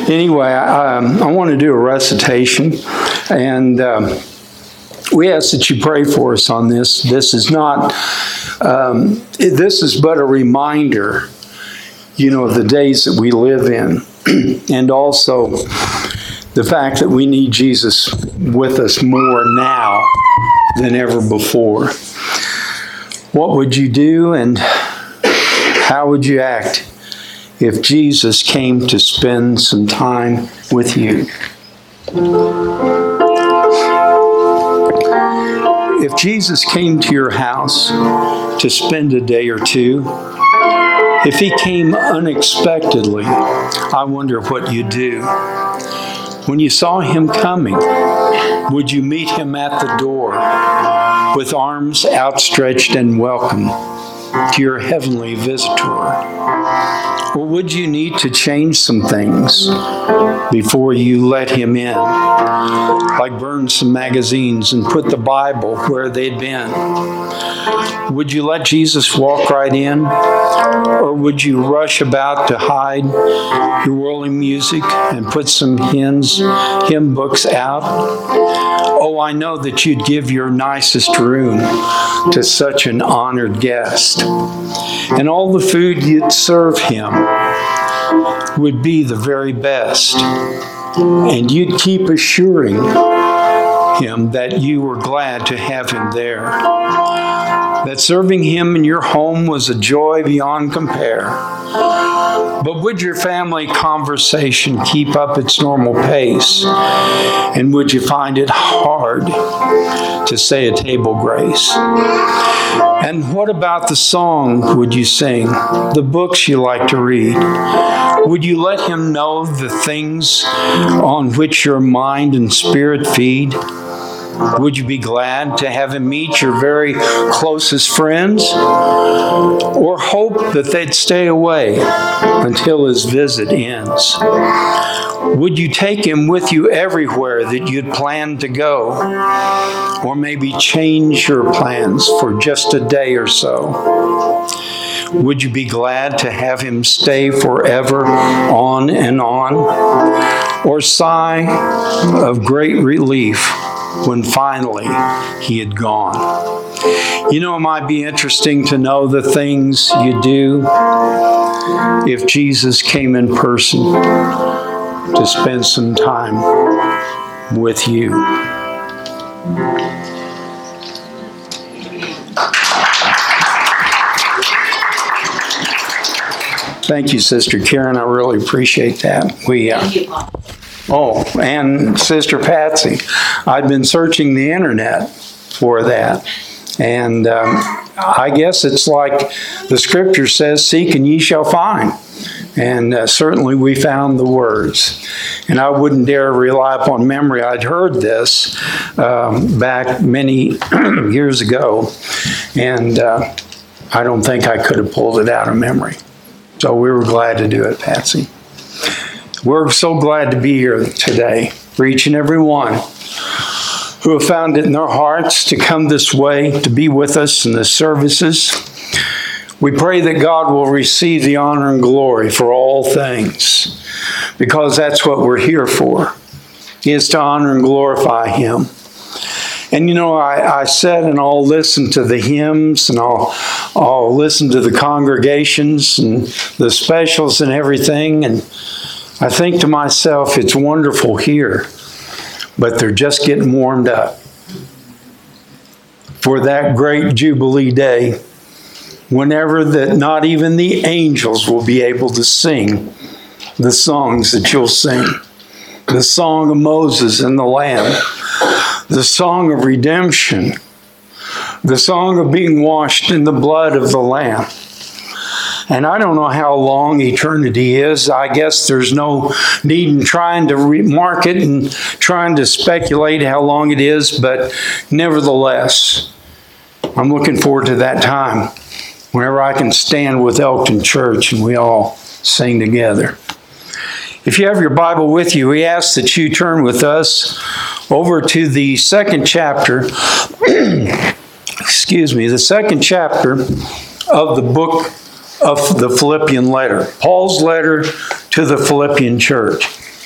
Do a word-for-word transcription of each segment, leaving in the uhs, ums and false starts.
Anyway, I, um, I want to do a recitation, and um, we ask that you pray for us on this. This is not, um, this is but a reminder, you know, of the days that we live in, and also the fact that we need Jesus with us more now than ever before. What would you do and how would you act if Jesus came to spend some time with you? If Jesus came to your house to spend a day or two, if he came unexpectedly, I wonder what you'd do. When you saw him coming, would you meet him at the door with arms outstretched and welcome to your heavenly visitor? Or would you need to change some things before you let him in? Like burn some magazines and put the Bible where they'd been. Would you let Jesus walk right in? Or would you rush about to hide your worldly music and put some hymns, hymn books out? Oh, I know that you'd give your nicest room to such an honored guest. And all the food you'd serve him would be the very best. And you'd keep assuring him that you were glad to have him there. That serving him in your home was a joy beyond compare. But would your family conversation keep up its normal pace? And would you find it hard to say a table grace? And what about the song would you sing, the books you like to read? Would you let him know the things on which your mind and spirit feed? Would you be glad to have him meet your very closest friends? Or hope that they'd stay away until his visit ends? Would you take him with you everywhere that you'd planned to go? Or maybe change your plans for just a day or so? Would you be glad to have him stay forever on and on? Or sigh of great relief when finally he had gone? You know, it might be interesting to know the things you do if Jesus came in person to spend some time with you. Thank you, Sister Karen. I really appreciate that. We. Uh, Oh, and Sister Patsy, I've been searching the internet for that. And um, I guess it's like the scripture says, seek and ye shall find. And uh, certainly we found the words. And I wouldn't dare rely upon memory. I'd heard this um, back many years ago. And uh, I don't think I could have pulled it out of memory. So we were glad to do it, Patsy. We're so glad to be here today for each and every one who have found it in their hearts to come this way, to be with us in the services. We pray that God will receive the honor and glory for all things, because that's what we're here for, is to honor and glorify him. And you know, I, I said, and I'll listen to the hymns, and I'll, I'll listen to the congregations and the specials and everything, and I think to myself, it's wonderful here, but they're just getting warmed up for that great Jubilee day, whenever that not even the angels will be able to sing the songs that you'll sing. The song of Moses and the Lamb, the song of redemption, the song of being washed in the blood of the Lamb. And I don't know how long eternity is. I guess there's no need in trying to mark it and trying to speculate how long it is, but nevertheless, I'm looking forward to that time whenever I can stand with Elkton Church and we all sing together. If you have your Bible with you, we ask that you turn with us over to the second chapter, excuse me, the second chapter of the book of the Philippian letter, Paul's letter to the Philippian church.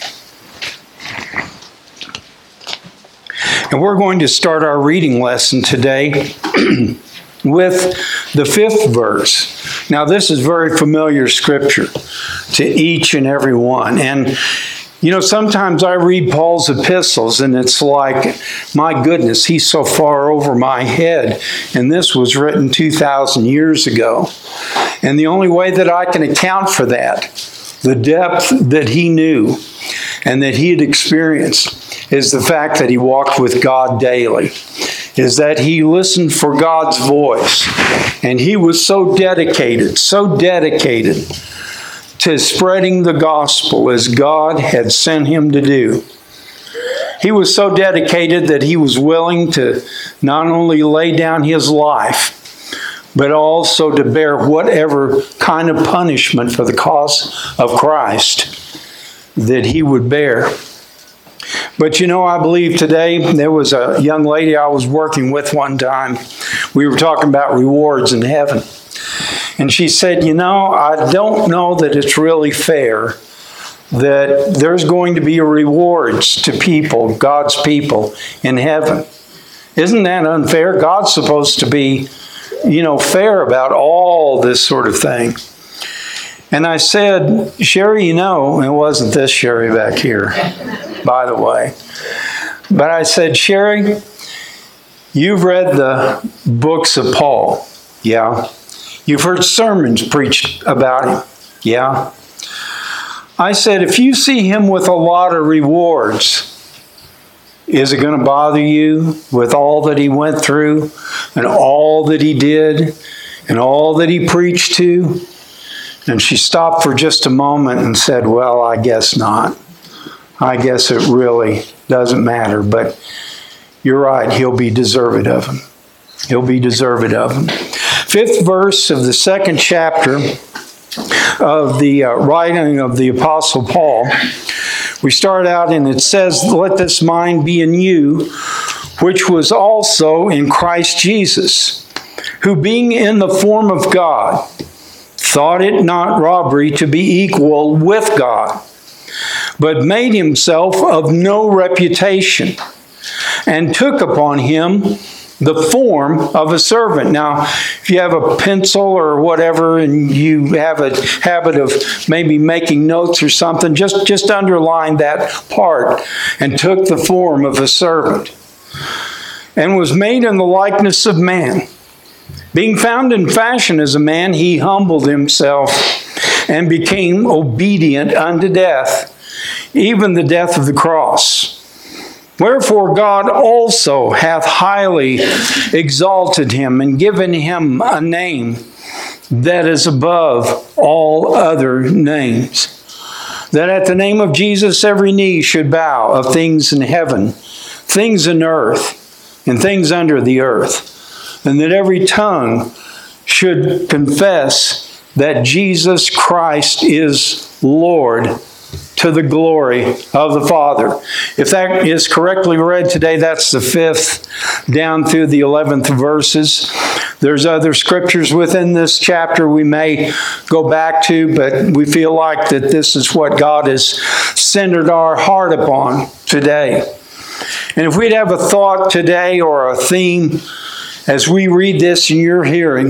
And we're going to start our reading lesson today with the fifth verse. Now, this is very familiar scripture to each and every one. And, you know, sometimes I read Paul's epistles and it's like, my goodness, he's so far over my head. And this was written two thousand years ago. And the only way that I can account for that, the depth that he knew and that he had experienced, is the fact that he walked with God daily, is that he listened for God's voice. And he was so dedicated, so dedicated to spreading the gospel as God had sent him to do. He was so dedicated that he was willing to not only lay down his life, but also to bear whatever kind of punishment for the cause of Christ that he would bear. But you know, I believe today, there was a young lady I was working with one time. We were talking about rewards in heaven. And she said, you know, I don't know that it's really fair that there's going to be rewards to people, God's people, in heaven. Isn't that unfair? God's supposed to be, you know, fair about all this sort of thing. And I said, Sherry, you know, it wasn't this Sherry back here, by the way. But I said, Sherry, you've read the books of Paul. Yeah. You've heard sermons preached about him. Yeah. I said, if you see him with a lot of rewards, is it going to bother you with all that he went through and all that he did and all that he preached to? And she stopped for just a moment and said, well, I guess not. I guess it really doesn't matter. But you're right, he'll be deserved of him. He'll be deserved of him. Fifth verse of the second chapter of the uh, writing of the Apostle Paul. We start out and it says, let this mind be in you, which was also in Christ Jesus, who being in the form of God, thought it not robbery to be equal with God, but made himself of no reputation, and took upon him the form of a servant. Now, if you have a pencil or whatever and you have a habit of maybe making notes or something, just, just underline that part. And took the form of a servant, and was made in the likeness of man. Being found in fashion as a man, he humbled himself and became obedient unto death, even the death of the cross. Wherefore God also hath highly exalted him and given him a name that is above all other names, that at the name of Jesus every knee should bow, of things in heaven, things in earth, and things under the earth, and that every tongue should confess that Jesus Christ is Lord, to the glory of the Father. If that is correctly read today, that's the fifth down through the eleventh verses. There's other scriptures within this chapter we may go back to, but we feel like that this is what God has centered our heart upon today. And if we'd have a thought today or a theme as we read this in your hearing,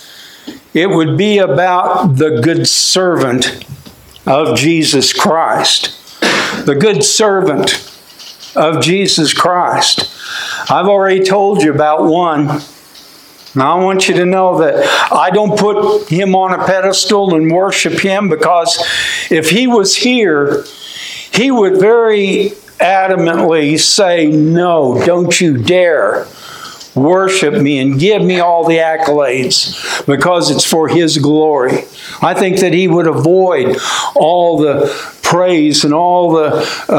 it would be about the good servant of Jesus Christ. The good servant of Jesus Christ. I've already told you about one. Now I want you to know that I don't put him on a pedestal and worship him, because if he was here, he would very adamantly say, no, don't you dare worship me and give me all the accolades, because it's for his glory. I think that he would avoid all the praise and all the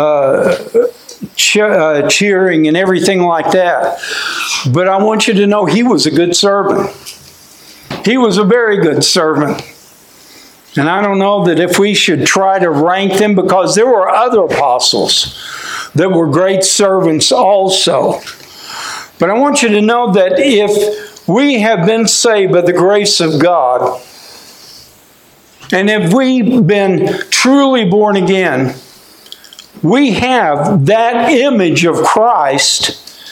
uh, che- uh, cheering and everything like that. But I want you to know he was a good servant. He was a very good servant. And I don't know that if we should try to rank them, because there were other apostles that were great servants also. But I want you to know that if we have been saved by the grace of God, and if we've been truly born again, we have that image of Christ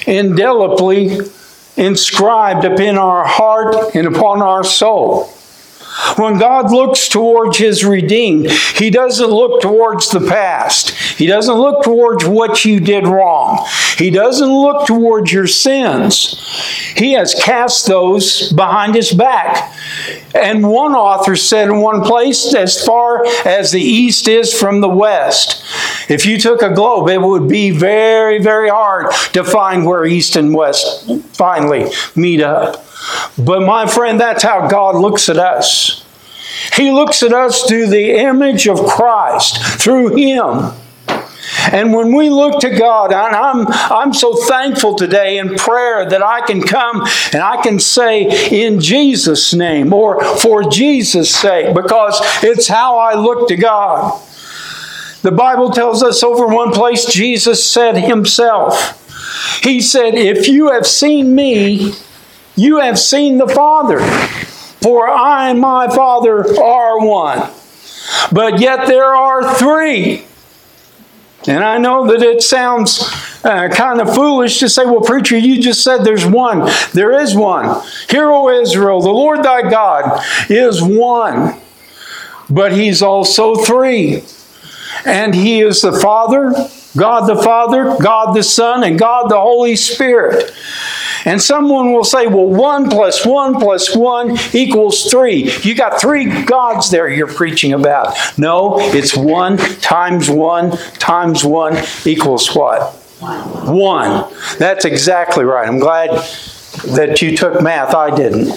indelibly inscribed upon our heart and upon our soul. When God looks towards His redeemed, He doesn't look towards the past. He doesn't look towards what you did wrong. He doesn't look towards your sins. He has cast those behind His back. And one author said in one place, as far as the east is from the west. If you took a globe, it would be very, very hard to find where east and west finally meet up. But my friend, that's how God looks at us. He looks at us through the image of Christ, through Him. And when we look to God, and I'm, I'm so thankful today in prayer that I can come and I can say in Jesus' name or for Jesus' sake, because it's how I look to God. The Bible tells us over one place, Jesus said Himself, He said, if you have seen me, you have seen the Father, for I and my Father are one. But yet there are three. And I know that it sounds uh, kind of foolish to say, well, preacher, you just said there's one. There is one. Hear, O Israel, the Lord thy God is one. But He's also three. And He is the Father, God the Father, God the Son, and God the Holy Spirit. And someone will say, well, one plus one plus one equals three. You got three gods there you're preaching about. No, it's one times one times one equals what? One. One. That's exactly right. I'm glad that you took math. I didn't.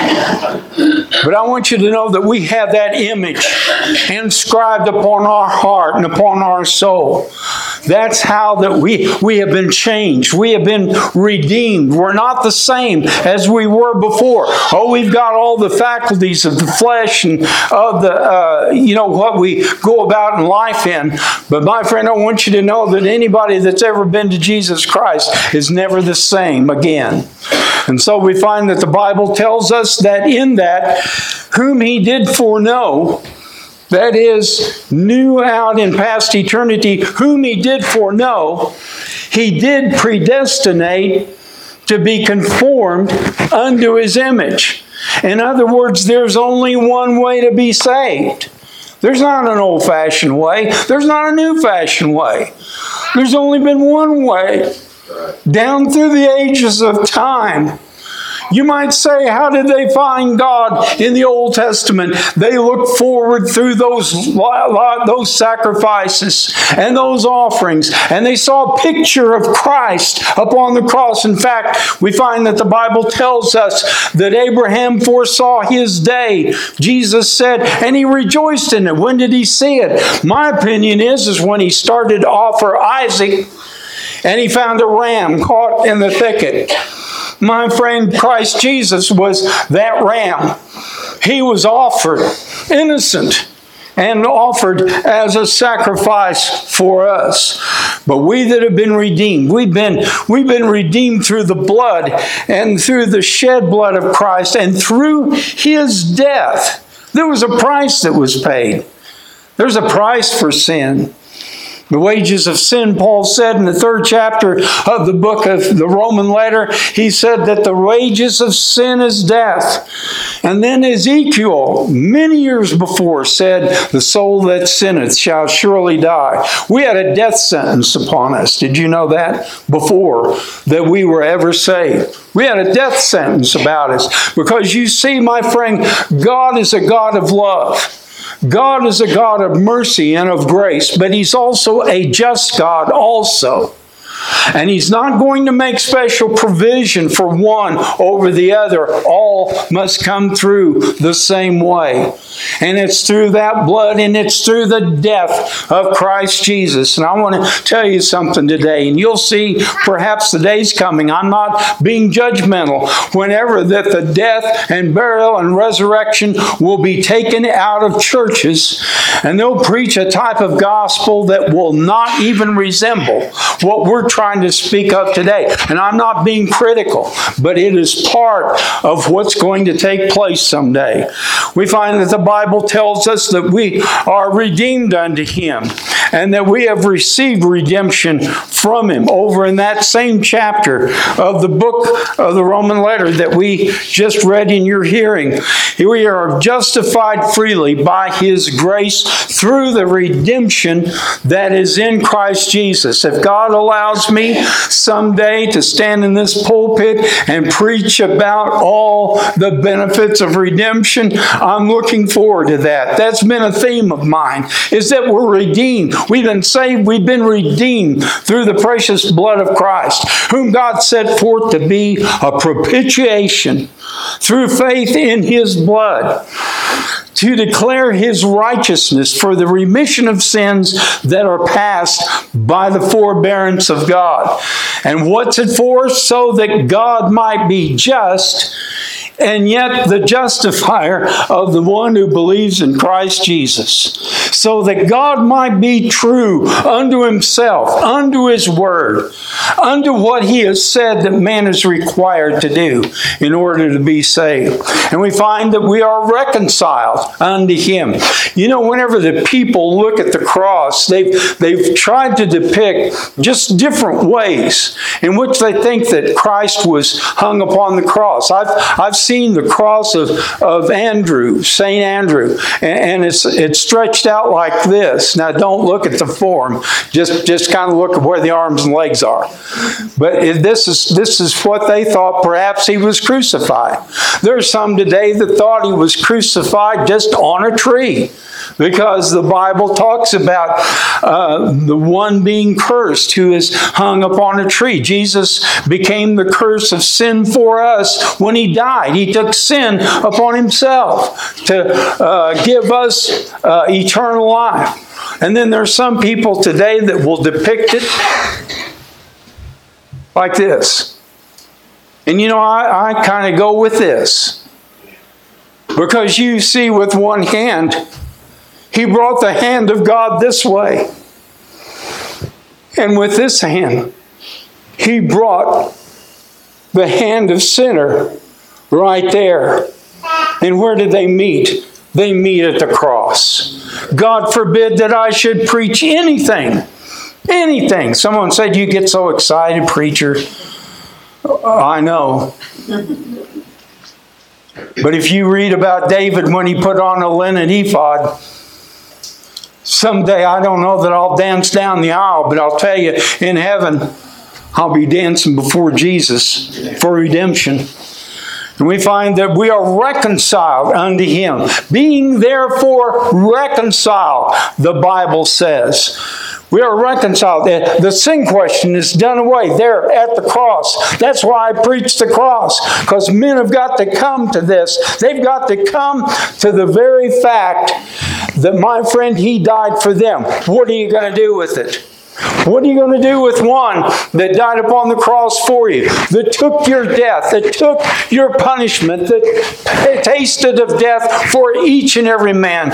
But I want you to know that we have that image inscribed upon our heart and upon our soul. That's how that we, we have been changed. We have been redeemed. We're not the same as we were before. Oh, we've got all the faculties of the flesh and of the, uh, you know, what we go about in life in. But my friend, I want you to know that anybody that's ever been to Jesus Christ is never the same again. And so we find that the Bible tells us that in that, whom He did foreknow, that is, knew out in past eternity, whom He did foreknow, He did predestinate to be conformed unto His image. In other words, there's only one way to be saved. There's not an old-fashioned way. There's not a new-fashioned way. There's only been one way. Down through the ages of time. You might say, how did they find God in the Old Testament? They looked forward through those, those sacrifices and those offerings, and they saw a picture of Christ upon the cross. In fact, we find that the Bible tells us that Abraham foresaw his day. Jesus said, and he rejoiced in it. When did he see it? My opinion is, is when he started to offer Isaac, and he found a ram caught in the thicket. My friend, Christ Jesus was that ram. He was offered innocent and offered as a sacrifice for us. But we that have been redeemed, we've been, we've been redeemed through the blood and through the shed blood of Christ and through His death. There was a price that was paid. There's a price for sin. The wages of sin, Paul said in the third chapter of the book of the Roman letter, he said that the wages of sin is death. And then Ezekiel, many years before, said, the soul that sinneth shall surely die. We had a death sentence upon us. Did you know that? Before that we were ever saved. We had a death sentence about us. Because you see, my friend, God is a God of love. God is a God of mercy and of grace, but He's also a just God also. And He's not going to make special provision for one over the other. All must come through the same way. And it's through that blood and it's through the death of Christ Jesus. And I want to tell you something today. And you'll see perhaps the day's coming. I'm not being judgmental. Whenever that the death and burial and resurrection will be taken out of churches. And they'll preach a type of gospel that will not even resemble what we're trying to speak of today. And I'm not being critical, but it is part of what's going to take place someday. We find that the Bible tells us that we are redeemed unto Him and that we have received redemption from Him. Over in that same chapter of the book of the Roman letter that we just read in your hearing, we are justified freely by His grace through the redemption that is in Christ Jesus. If God allows me someday to stand in this pulpit and preach about all the benefits of redemption, I'm looking forward to that. That's been a theme of mine, is that we're redeemed. We've been saved. We've been redeemed through the precious blood of Christ, whom God set forth to be a propitiation through faith in His blood, to declare His righteousness for the remission of sins that are passed by the forbearance of God. And what's it for? So that God might be just and yet the justifier of the one who believes in Christ Jesus, so that God might be true unto Himself, unto His word, unto what He has said that man is required to do in order to be saved. And we find that we are reconciled unto Him. You know, whenever the people look at the cross, they've, they've tried to depict just different ways in which they think that Christ was hung upon the cross. I've, I've seen the cross of, of Andrew, Saint Andrew, and, and it's, it's stretched out like this. Now, don't look at the form. Just, just kind of look at where the arms and legs are. But it, this is, this is what they thought perhaps He was crucified. There's some today that thought He was crucified just on a tree, because the Bible talks about uh, the one being cursed who is hung upon a tree. Jesus became the curse of sin for us when He died. He took sin upon Himself to uh, give us uh, eternal life. And then there's some people today that will depict it like this. And you know, I, I kind of go with this, because you see, with one hand, He brought the hand of God this way. And with this hand, He brought the hand of sinner right there. And where did they meet? They meet at the cross. God forbid that I should preach anything. Anything. Someone said, "You get so excited, preacher." I know. But if you read about David when he put on a linen ephod, someday, I don't know that I'll dance down the aisle, but I'll tell you, in heaven, I'll be dancing before Jesus for redemption. And we find that we are reconciled unto Him. Being therefore reconciled, the Bible says. We are reconciled. The sin question is done away there at the cross. That's why I preach the cross, because men have got to come to this. They've got to come to the very fact that, my friend, He died for them. What are you going to do with it? What are you going to do with one that died upon the cross for you, that took your death, that took your punishment, that tasted of death for each and every man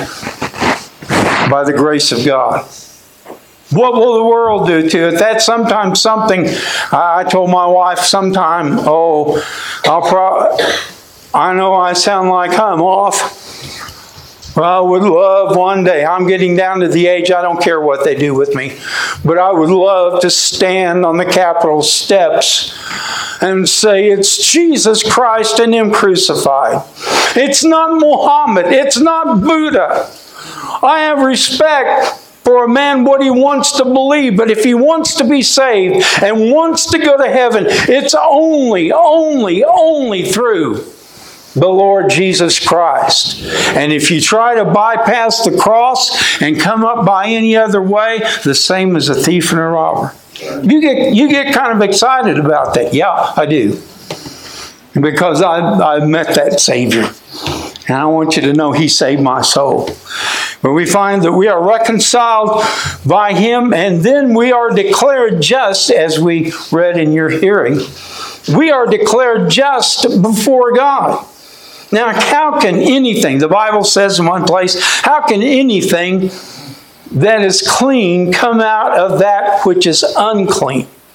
by the grace of God? What will the world do to it? That's sometimes something I told my wife sometime, oh, I'll pro- I know I sound like I'm off. Well, I would love one day, I'm getting down to the age, I don't care what they do with me, but I would love to stand on the Capitol steps and say, it's Jesus Christ and Him crucified. It's not Muhammad. It's not Buddha. I have respect for a man what he wants to believe, but if he wants to be saved and wants to go to heaven, it's only, only, only through the Lord Jesus Christ. And if you try to bypass the cross and come up by any other way, the same as a thief and a robber. You get, you get kind of excited about that. Yeah, I do. Because I, I've met that Savior. And I want you to know He saved my soul. But we find that we are reconciled by Him, and then we are declared just, as we read in your hearing. We are declared just before God. Now, how can anything, the Bible says in one place, how can anything that is clean come out of that which is unclean?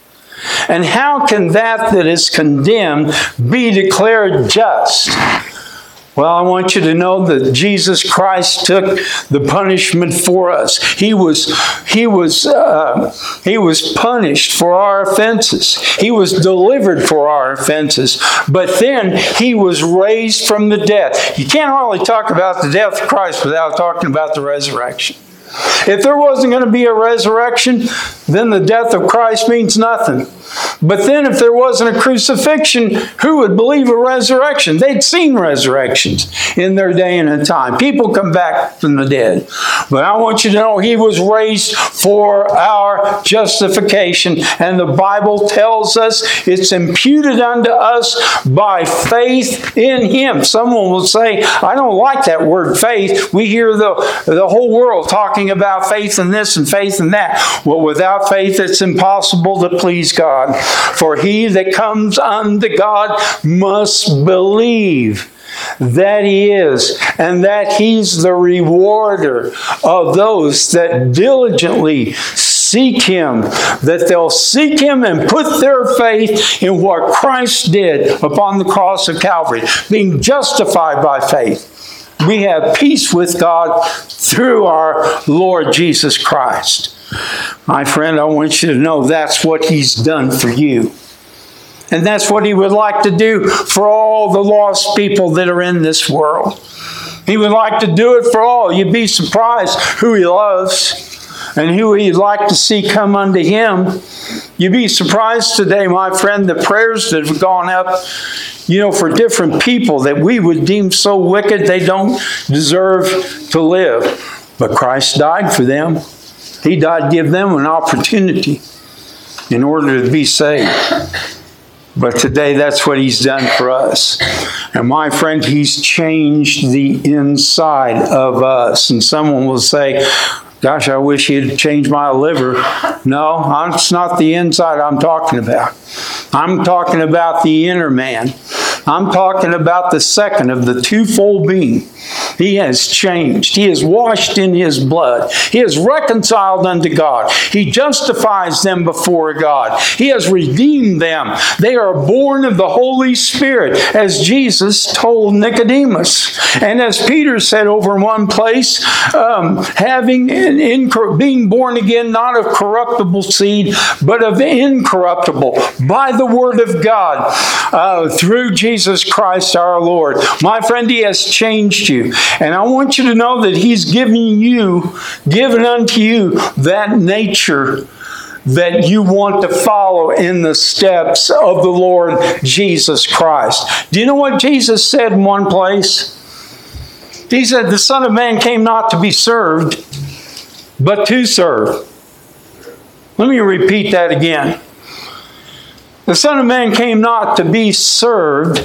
And how can that that is condemned be declared just? Well, I want you to know that Jesus Christ took the punishment for us. He was, he was, uh, he was punished for our offenses. He was delivered for our offenses. But then he was raised from the dead. You can't hardly talk about the death of Christ without talking about the resurrection. If there wasn't going to be a resurrection, then the death of Christ means nothing. But then if there wasn't a crucifixion, who would believe a resurrection? They'd seen resurrections in their day and in time. People come back from the dead. But I want you to know he was raised for our justification. And the Bible tells us it's imputed unto us by faith in him. Someone will say, I don't like that word faith. We hear the, the whole world talking about faith in this and faith in that. Well, without faith, it's impossible to please God. For he that comes unto God must believe that he is, and that he's the rewarder of those that diligently seek him, that they'll seek him and put their faith in what Christ did upon the cross of Calvary, being justified by faith. We have peace with God through our Lord Jesus Christ. My friend, I want you to know that's what he's done for you. And that's what he would like to do for all the lost people that are in this world. He would like to do it for all. You'd be surprised who he loves and who he'd like to see come unto him. You'd be surprised today, my friend, the prayers that have gone up, you know, for different people that we would deem so wicked they don't deserve to live. But Christ died for them. He died to give them an opportunity in order to be saved. But today, that's what he's done for us. And my friend, he's changed the inside of us. And someone will say, gosh, I wish he'd changed my liver. No, it's not the inside I'm talking about. I'm talking about the inner man. I'm talking about the second of the twofold being. He has changed. He is washed in his blood. He is reconciled unto God. He justifies them before God. He has redeemed them. They are born of the Holy Spirit, as Jesus told Nicodemus. And as Peter said over in one place, um, having an incor- being born again, not of corruptible seed, but of incorruptible, by the word of God, uh, through Jesus Christ our Lord. My friend, he has changed you. And I want you to know that he's giving you, given unto you that nature that you want to follow in the steps of the Lord Jesus Christ. Do you know what Jesus said in one place? He said, the Son of Man came not to be served, but to serve. Let me repeat that again. The Son of Man came not to be served,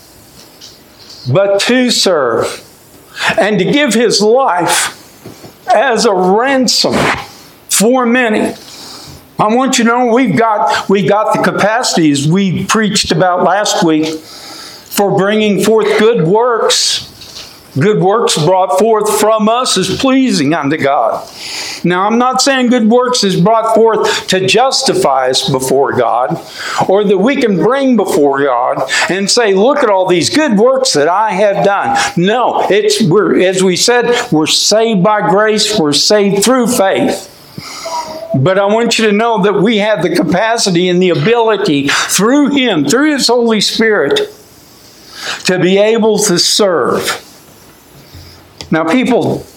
but to serve, and to give his life as a ransom for many. I want you to know we've got, we got the capacities we preached about last week for bringing forth good works. Good works brought forth from us is pleasing unto God. Now, I'm not saying good works is brought forth to justify us before God, or that we can bring before God and say, look at all these good works that I have done. No, it's we're as we said, we're saved by grace, we're saved through faith. But I want you to know that we have the capacity and the ability through him, through his Holy Spirit, to be able to serve. Now, people,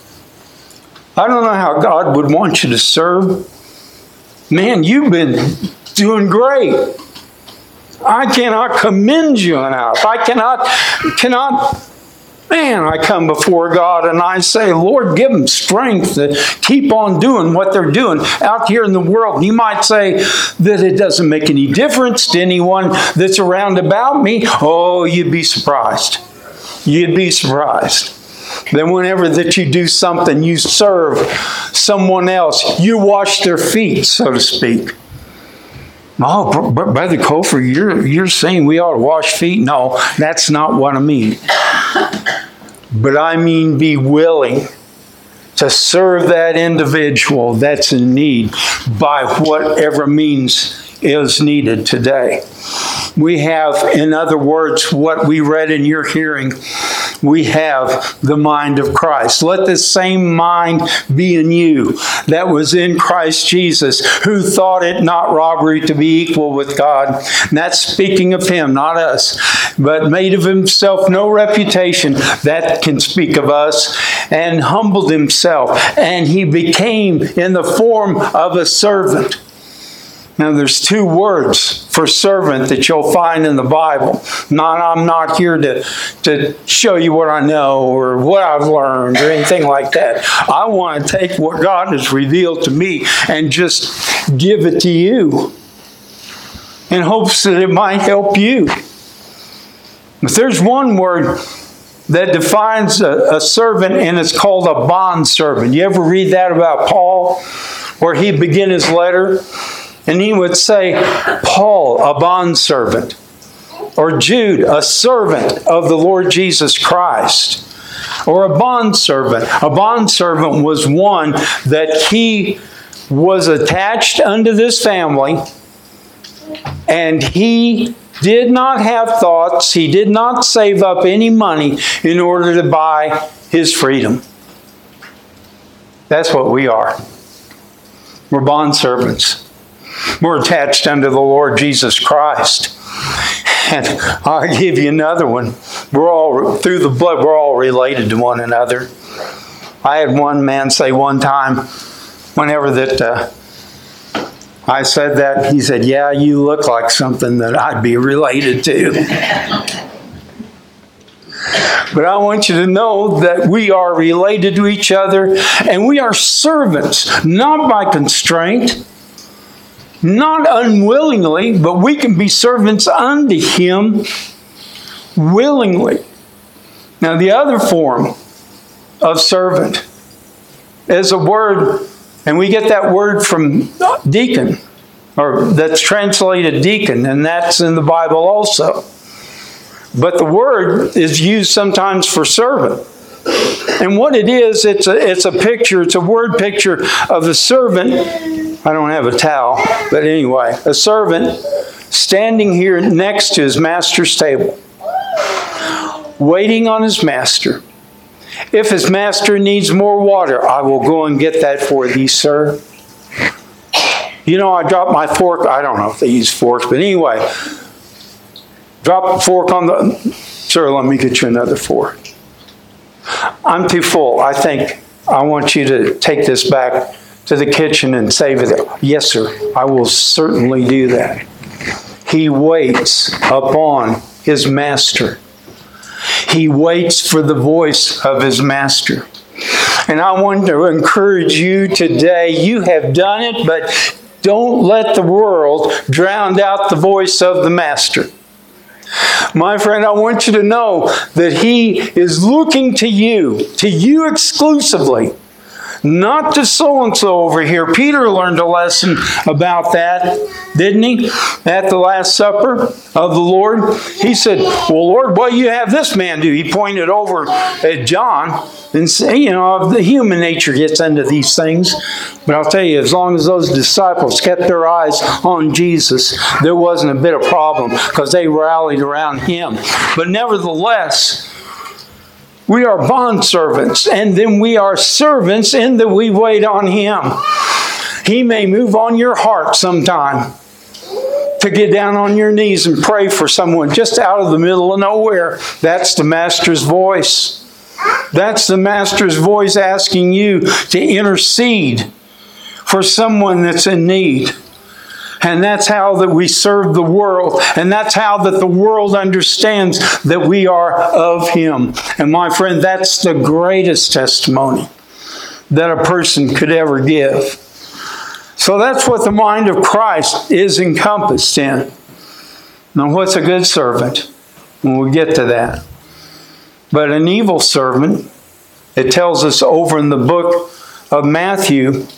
I don't know how God would want you to serve. Man, you've been doing great. I cannot commend you enough. I cannot, cannot, man, I come before God and I say, Lord, give them strength to keep on doing what they're doing out here in the world. You might say that it doesn't make any difference to anyone that's around about me. Oh, you'd be surprised. You'd be surprised. Then whenever that you do something, you serve someone else, you wash their feet, so to speak. Oh, Brother Cofer, you're, you're saying we ought to wash feet? No, that's not what I mean. But I mean be willing to serve that individual that's in need by whatever means is needed today. We have, in other words, what we read in your hearing, we have the mind of Christ. Let this same mind be in you that was in Christ Jesus, who thought it not robbery to be equal with God. And that's speaking of him, not us, but made of himself no reputation. That can speak of us, and humbled himself. And he became in the form of a servant. Now, there's two words for servant that you'll find in the Bible. Not, I'm not here to, to show you what I know or what I've learned or anything like that. I want to take what God has revealed to me and just give it to you in hopes that it might help you. If there's one word that defines a, a servant, and it's called a bondservant. You ever read that about Paul, where he began his letter? And he would say, Paul, a bondservant. Or Jude, a servant of the Lord Jesus Christ. Or a bondservant. A bondservant was one that he was attached unto this family, and he did not have thoughts, he did not save up any money in order to buy his freedom. That's what we are. We're bondservants. We're attached unto the Lord Jesus Christ. And I'll give you another one. We're all, through the blood, we're all related to one another. I had one man say one time, whenever that uh, I said that, he said, yeah, you look like something that I'd be related to. But I want you to know that we are related to each other, and we are servants, not by constraint, not unwillingly, but we can be servants unto him willingly. Now, the other form of servant is a word, and we get that word from deacon, or that's translated deacon, and that's in the Bible also. But the word is used sometimes for servant. And what it is, it's a, it's a picture, it's a word picture of a servant. I don't have a towel, but anyway, a servant standing here next to his master's table, waiting on his master. If his master needs more water, I will go and get that for thee, sir. You know, I dropped my fork. I don't know if they use forks, but anyway, drop the fork on the... Sir, let me get you another fork. I'm too full. I think I want you to take this back to the kitchen and save it. Yes, sir. I will certainly do that. He waits upon his master. He waits for the voice of his master. And I want to encourage you today. You have done it, but don't let the world drown out the voice of the master. My friend, I want you to know that he is looking to you, to you exclusively. Not to so-and-so over here. Peter learned a lesson about that, didn't he? At the Last Supper of the Lord. He said, well, Lord, what do you have this man do? He pointed over at John and said, you know, the human nature gets into these things. But I'll tell you, as long as those disciples kept their eyes on Jesus, there wasn't a bit of problem because they rallied around him. But nevertheless, we are bondservants, and then we are servants in that we wait on him. He may move on your heart sometime to get down on your knees and pray for someone just out of the middle of nowhere. That's the Master's voice. That's the Master's voice asking you to intercede for someone that's in need. And that's how that we serve the world. And that's how that the world understands that we are of him. And my friend, that's the greatest testimony that a person could ever give. So that's what the mind of Christ is encompassed in. Now, what's a good servant? And we'll get to that. But an evil servant, it tells us over in the book of Matthew,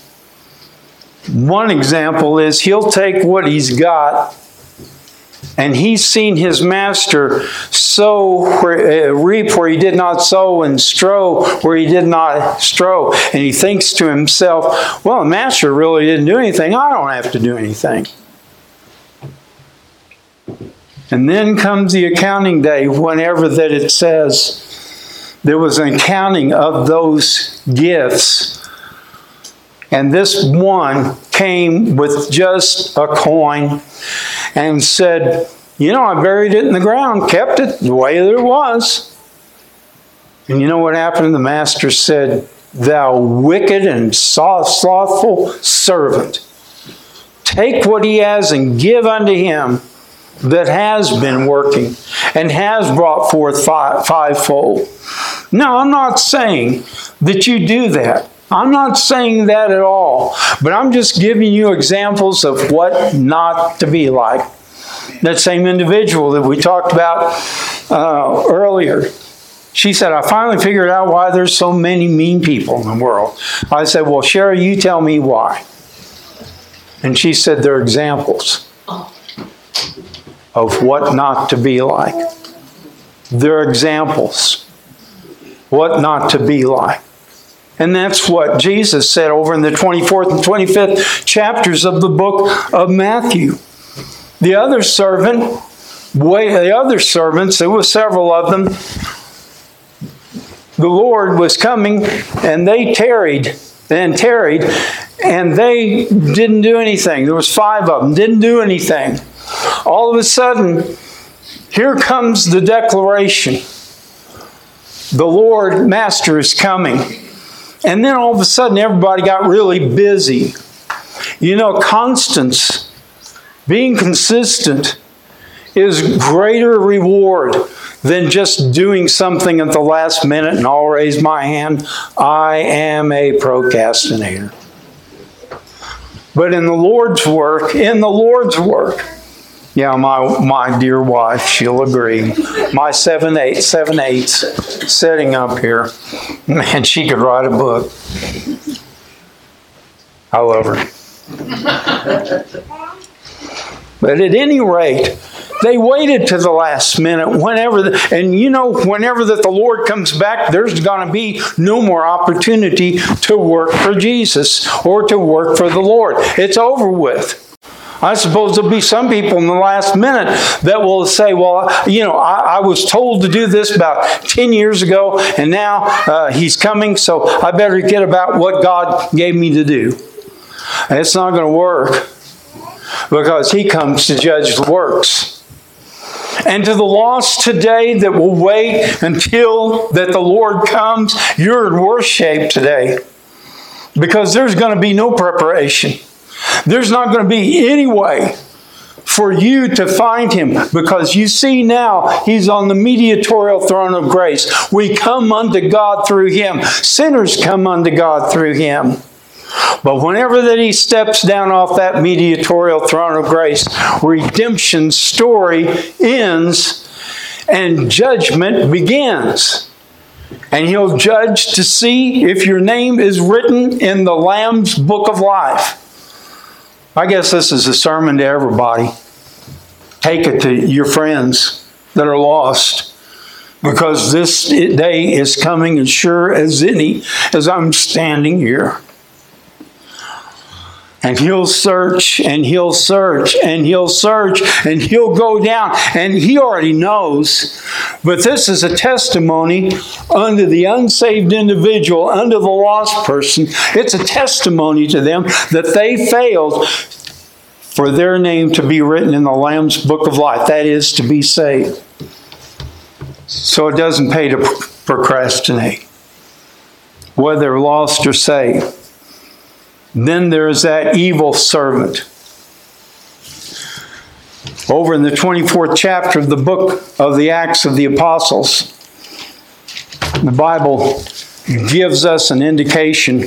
one example is he'll take what he's got, and he's seen his master sow where, uh, reap where he did not sow, and strow where he did not strow. And he thinks to himself, well, the master really didn't do anything. I don't have to do anything. And then comes the accounting day, whenever that it says there was an accounting of those gifts. And this one came with just a coin and said, you know, I buried it in the ground, kept it the way that it was. And you know what happened? The master said, thou wicked and slothful servant, take what he has and give unto him that has been working and has brought forth five, fivefold. Now, I'm not saying that you do that. I'm not saying that at all. But I'm just giving you examples of what not to be like. That same individual that we talked about uh, earlier, she said, I finally figured out why there's so many mean people in the world. I said, well, Sherry, you tell me why. And she said, they're examples of what not to be like. They're examples. What not to be like. And that's what Jesus said over in the twenty-fourth and twenty-fifth chapters of the book of Matthew. The other servant, way, the other servants, there were several of them, the Lord was coming and they tarried and tarried and they didn't do anything. There was five of them, didn't do anything. All of a sudden, here comes the declaration. The Lord, Master is coming. And then all of a sudden, everybody got really busy. You know, constance, being consistent, is greater reward than just doing something at the last minute. And I'll raise my hand. I am a procrastinator. But in the Lord's work, in the Lord's work, yeah, my my dear wife, she'll agree. My seven eight seven eights sitting up here, man, she could write a book. I love her. But at any rate, they waited to the last minute. Whenever, the, and you know, whenever that the Lord comes back, there's going to be no more opportunity to work for Jesus or to work for the Lord. It's over with. I suppose there'll be some people in the last minute that will say, well, you know, I, I was told to do this about ten years ago, and now uh, he's coming, so I better get about what God gave me to do. And it's not going to work, because he comes to judge the works. And to the lost today that will wait until that the Lord comes, you're in worse shape today, because there's going to be no preparation. There's not going to be any way for you to find him, because you see now he's on the mediatorial throne of grace. We come unto God through him. Sinners come unto God through him. But whenever that he steps down off that mediatorial throne of grace, redemption's story ends and judgment begins. And he'll judge to see if your name is written in the Lamb's book of life. I guess this is a sermon to everybody. Take it to your friends that are lost, because this day is coming as sure as any as I'm standing here. And he'll search, and he'll search, and he'll search, and he'll go down. And he already knows. But this is a testimony unto the unsaved individual, unto the lost person. It's a testimony to them that they failed for their name to be written in the Lamb's book of life. That is, to be saved. So it doesn't pay to procrastinate, whether lost or saved. Then there is that evil servant. Over in the twenty-fourth chapter of the book of the Acts of the Apostles, the Bible gives us an indication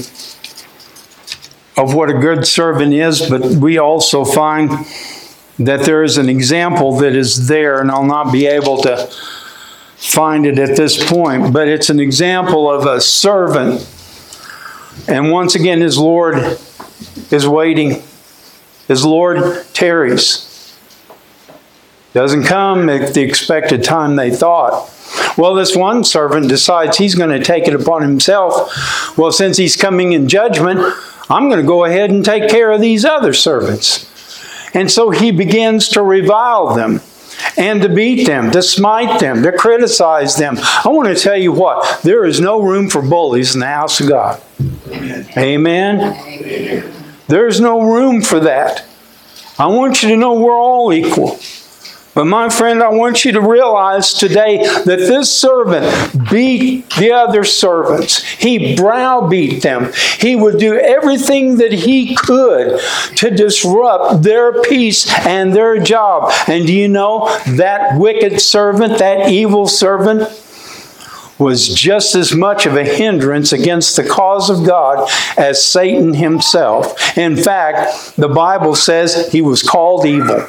of what a good servant is, but we also find that there is an example that is there, and I'll not be able to find it at this point, but it's an example of a servant. And once again, his Lord is waiting. His Lord tarries. Doesn't come at the expected time they thought. Well, this one servant decides he's going to take it upon himself. Well, since he's coming in judgment, I'm going to go ahead and take care of these other servants. And so he begins to revile them. and to beat them, to smite them, to criticize them. I want to tell you what, there is no room for bullies in the house of God. Amen. Amen. Amen. There's no room for that. I want you to know we're all equal. But my friend, I want you to realize today that this servant beat the other servants. He browbeat them. He would do everything that he could to disrupt their peace and their job. And do you know that wicked servant, that evil servant, was just as much of a hindrance against the cause of God as Satan himself. In fact, the Bible says he was called evil.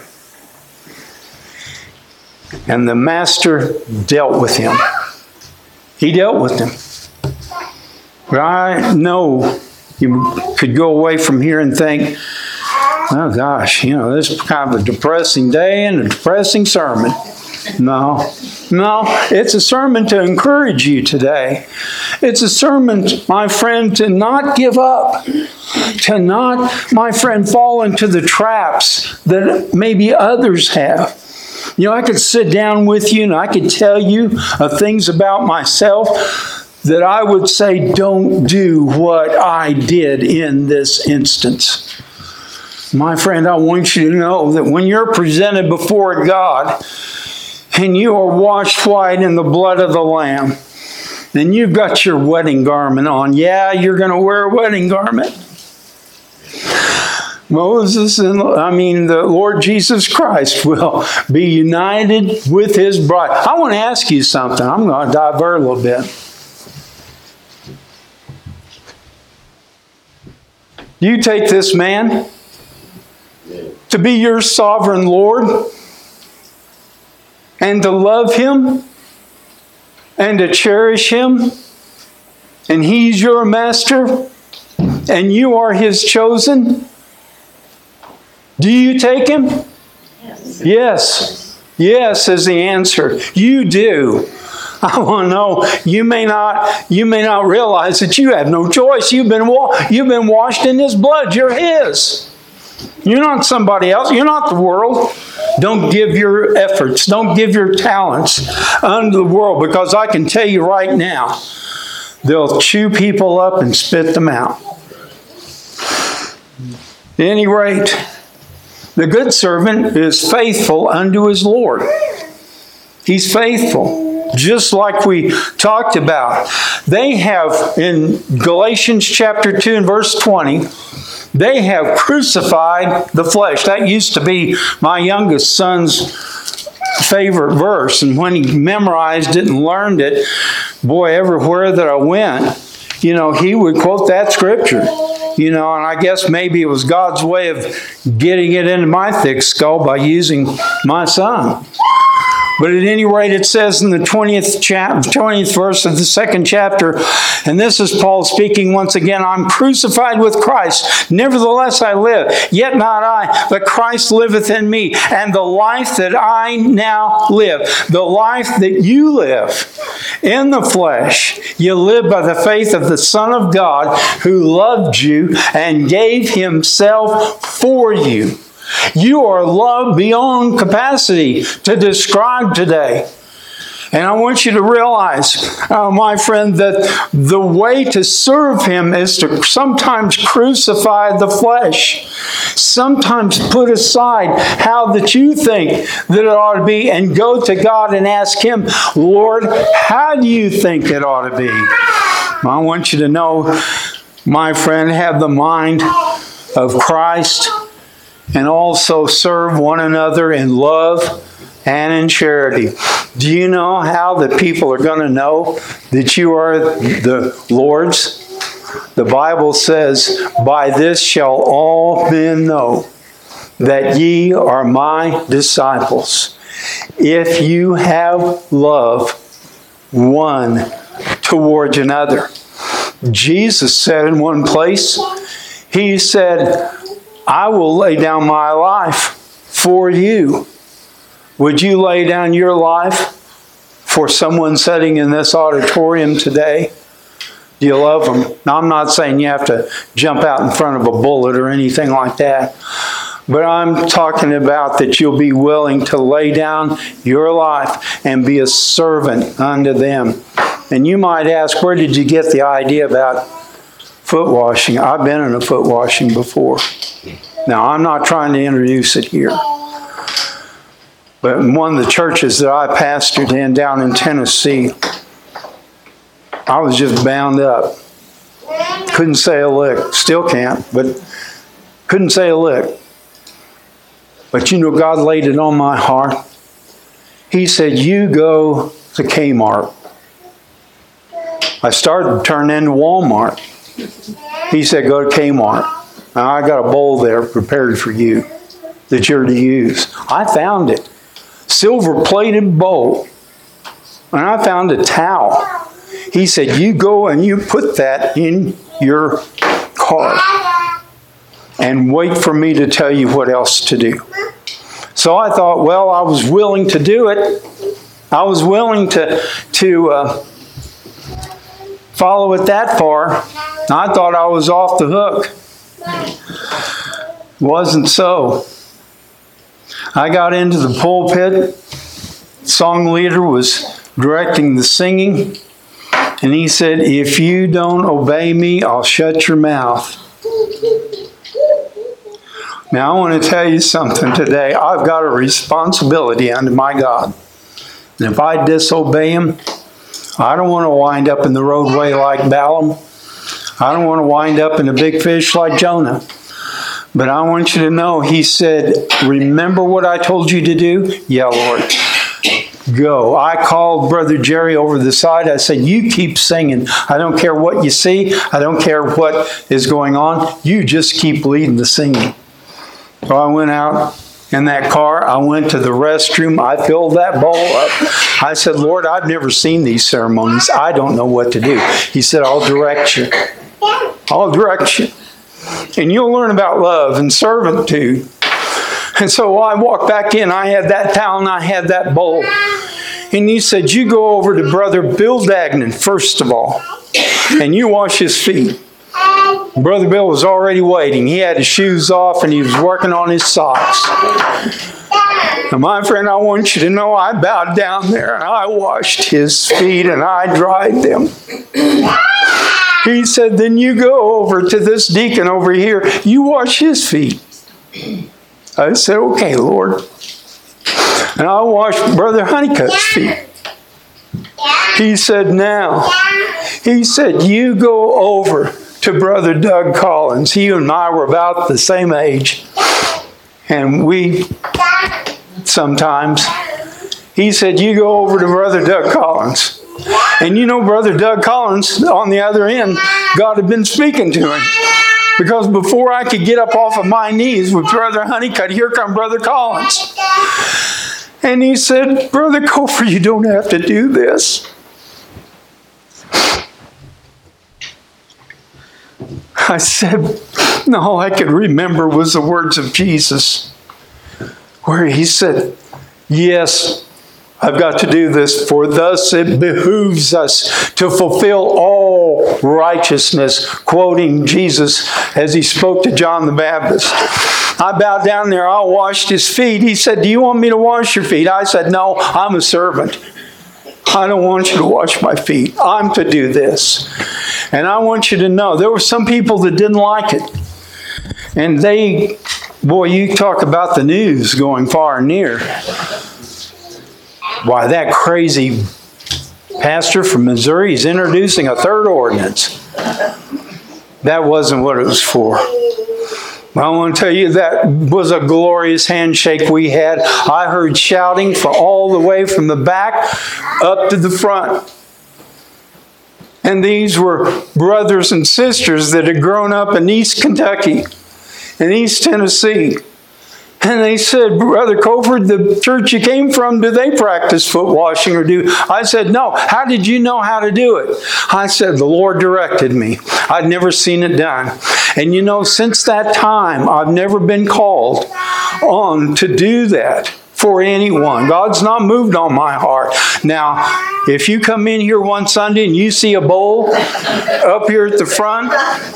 And the master dealt with him. He dealt with him. But I know you could go away from here and think, oh gosh, you know, this is kind of a depressing day and a depressing sermon. No, no, it's a sermon to encourage you today. It's a sermon, my friend, to not give up. To not, my friend, fall into the traps that maybe others have. You know, I could sit down with you and I could tell you of things about myself that I would say, don't do what I did in this instance. My friend, I want you to know that when you're presented before God and you are washed white in the blood of the Lamb, and you've got your wedding garment on. Yeah, you're going to wear a wedding garment. Moses and, I mean, the Lord Jesus Christ will be united with his bride. I want to ask you something. I'm going to divert a little bit. Do you take this man to be your sovereign Lord and to love him and to cherish him, and he's your master and you are his chosen? Do you take him? Yes. Yes. Yes is the answer. You do. I want to know, you may not, you may not realize that you have no choice. You've been, wa- you've been washed in his blood. You're his. You're not somebody else. You're not the world. Don't give your efforts, don't give your talents unto the world, because I can tell you right now, they'll chew people up and spit them out. At any rate, the good servant is faithful unto his Lord. He's faithful, just like we talked about. They have, in Galatians chapter two and verse twenty, they have crucified the flesh. That used to be my youngest son's favorite verse. And when he memorized it and learned it, boy, everywhere that I went, you know, he would quote that scripture. You know, and I guess maybe it was God's way of getting it into my thick skull by using my son. But at any rate, it says in the twentieth, chap- twentieth verse of the second chapter, and this is Paul speaking once again, I'm crucified with Christ. Nevertheless I live, yet not I, but Christ liveth in me. And the life that I now live, the life that you live in the flesh, you live by the faith of the Son of God who loved you and gave himself for you. You are loved beyond capacity to describe today. And I want you to realize, uh, my friend, that the way to serve him is to sometimes crucify the flesh. Sometimes put aside how that you think that it ought to be and go to God and ask him, Lord, how do you think it ought to be? I want you to know, my friend, have the mind of Christ, and also serve one another in love and in charity. Do you know how the people are going to know that you are the Lord's? The Bible says, by this shall all men know that ye are my disciples, if you have love one towards another. Jesus said in one place, he said, I will lay down my life for you. Would you lay down your life for someone sitting in this auditorium today? Do you love them? Now, I'm not saying you have to jump out in front of a bullet or anything like that. But I'm talking about that you'll be willing to lay down your life and be a servant unto them. And you might ask, where did you get the idea about foot washing? I've been in a foot washing before. Now, I'm not trying to introduce it here. But in one of the churches that I pastored in down in Tennessee, I was just bound up. Couldn't say a lick. Still can't, but couldn't say a lick. But you know, God laid it on my heart. He said, you go to Kmart. I started to turn into Walmart. He said, go to Kmart. Now, I got a bowl there prepared for you that you're to use. I found it. Silver-plated bowl. And I found a towel. He said, you go and you put that in your car. And wait for me to tell you what else to do. So I thought, well, I was willing to do it. I was willing to, to uh, follow it that far. I thought I was off the hook. Wasn't so. I got into the pulpit. Song leader was directing the singing. And he said, if you don't obey me, I'll shut your mouth. Now, I want to tell you something today. I've got a responsibility unto my God. And if I disobey him, I don't want to wind up in the roadway like Balaam. I don't want to wind up in a big fish like Jonah. But I want you to know, he said, remember what I told you to do? Yeah, Lord. Go. I called Brother Jerry over the side. I said, you keep singing. I don't care what you see. I don't care what is going on. You just keep leading the singing. So I went out in that car. I went to the restroom. I filled that bowl up. I said, Lord, I've never seen these ceremonies. I don't know what to do. He said, I'll direct you. I'll direct you. And you'll learn about love and servitude. And so I walked back in. I had that towel and I had that bowl. And he said, you go over to Brother Bill Dagnan, first of all, and you wash his feet. Brother Bill was already waiting. He had his shoes off and he was working on his socks. And my friend, I want you to know I bowed down there and I washed his feet and I dried them. He said, then you go over to this deacon over here. You wash his feet. I said, okay, Lord. And I washed Brother Honeycutt's feet. He said, now. He said, you go over to Brother Doug Collins. He and I were about the same age. And we, sometimes, he said, you go over to Brother Doug Collins. And you know, Brother Doug Collins, on the other end, God had been speaking to him. Because before I could get up off of my knees with Brother Honeycutt, here come Brother Collins. And he said, Brother Cofer, you don't have to do this. I said, no, all I could remember was the words of Jesus, where he said, yes, I've got to do this, for thus it behooves us to fulfill all righteousness, quoting Jesus as he spoke to John the Baptist. I bowed down there, I washed his feet. He said, do you want me to wash your feet? I said, no, I'm a servant. I don't want you to wash my feet. I'm to do this. And I want you to know, there were some people that didn't like it. And they, boy, you talk about the news going far and near. Why, that crazy pastor from Missouri is introducing a third ordinance. That wasn't what it was for. I want to tell you, that was a glorious handshake we had. I heard shouting from all the way from the back up to the front. And these were brothers and sisters that had grown up in East Kentucky and East Tennessee. And they said, Brother Cofer, the church you came from, do they practice foot washing or do? I said, no. How did you know how to do it? I said, the Lord directed me. I'd never seen it done. And you know, since that time, I've never been called on to do that for anyone. God's not moved on my heart. Now, if you come in here one Sunday and you see a bowl up here at the front,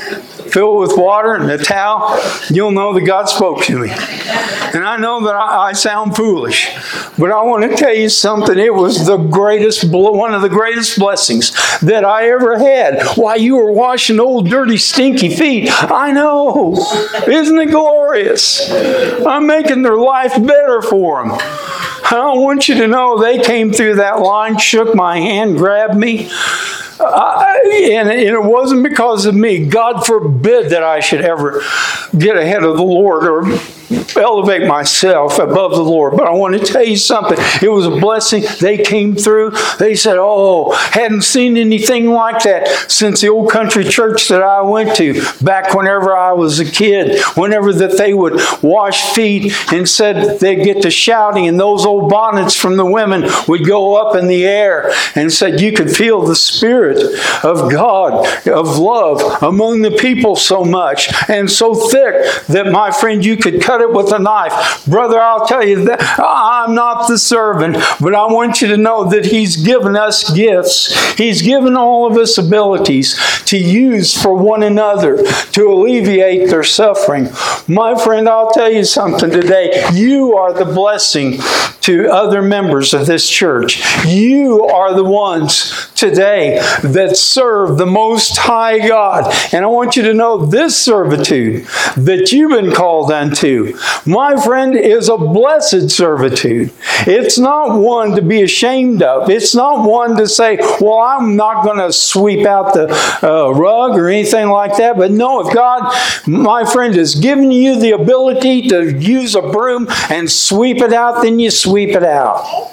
fill it with water and a towel, you'll know that God spoke to me. And I know that I, I sound foolish, but I want to tell you something. It was the greatest, one of the greatest blessings that I ever had. Why, you were washing old, dirty, stinky feet. I know. Isn't it glorious? I'm making their life better for them. I want you to know they came through that line, shook my hand, grabbed me. Uh, and, and it wasn't because of me. God forbid that I should ever get ahead of the Lord or elevate myself above the Lord. But I want to tell you something. It was a blessing. They came through. They said, oh, hadn't seen anything like that since the old country church that I went to back whenever I was a kid. Whenever that they would wash feet and said they'd get to shouting and those old bonnets from the women would go up in the air and said you could feel the Spirit of God, of love among the people so much and so thick that, my friend, you could cut it with a knife. Brother, I'll tell you that I'm not the servant, but I want you to know that He's given us gifts. He's given all of us abilities to use for one another to alleviate their suffering. My friend, I'll tell you something today. You are the blessing to other members of this church. You are the ones today that serve the Most High God. And I want you to know this servitude that you've been called unto, my friend, is a blessed servitude. It's not one to be ashamed of. It's not one to say, well, I'm not going to sweep out the uh, rug or anything like that. But no, if God, my friend, has given you the ability to use a broom and sweep it out, then you sweep it out.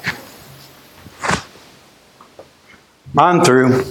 I'm through.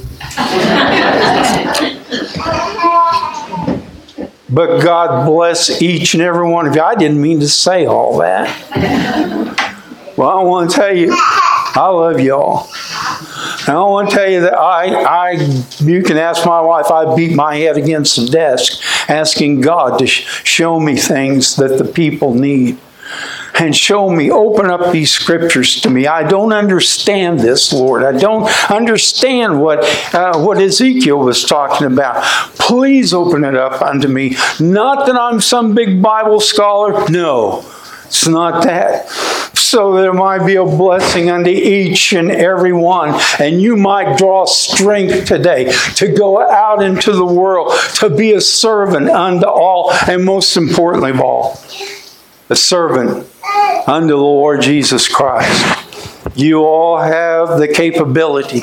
But God bless each and every one of you. I didn't mean to say all that. Well, I want to tell you, I love y'all. And I want to tell you that I, I, you can ask my wife, I beat my head against the desk asking God to sh- show me things that the people need. And show me, open up these scriptures to me. I don't understand this, Lord. I don't understand what uh, what Ezekiel was talking about. Please open it up unto me. Not that I'm some big Bible scholar. No, it's not that. So there might be a blessing unto each and every one. And you might draw strength today to go out into the world, to be a servant unto all, and most importantly of all, a servant unto the Lord Jesus Christ. You all have the capability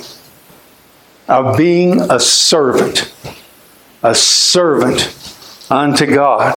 of being a servant, a servant unto God.